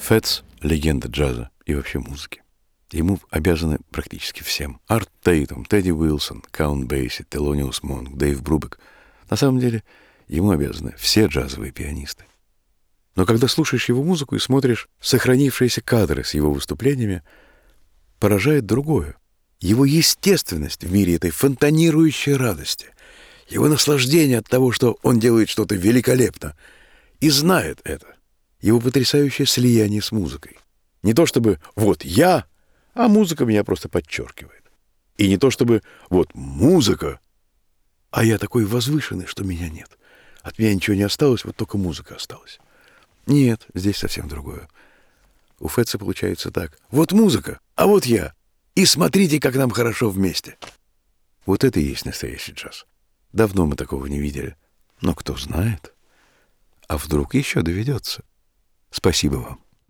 Фэтс — легенда джаза и вообще музыки. Ему обязаны практически всем. Арт Тейтум, Тедди Уилсон, Каунт Бейси, Телониус Монк, Дэйв Брубек. На самом деле, ему обязаны все джазовые пианисты. Но когда слушаешь его музыку и смотришь сохранившиеся кадры с его выступлениями, поражает другое. Его естественность в мире этой фонтанирующей радости, его наслаждение от того, что он делает что-то великолепно, и знает это, его потрясающее слияние с музыкой. Не то чтобы «вот я», а музыка меня просто подчеркивает. И не то чтобы «вот музыка», а я такой возвышенный, что меня нет. От меня ничего не осталось, вот только музыка осталась. Нет, здесь совсем другое. У Фэтса получается так. Вот музыка, а вот я. И смотрите, как нам хорошо вместе. Вот это и есть настоящий джаз. Давно мы такого не видели. Но кто знает? А вдруг еще доведется? Спасибо вам.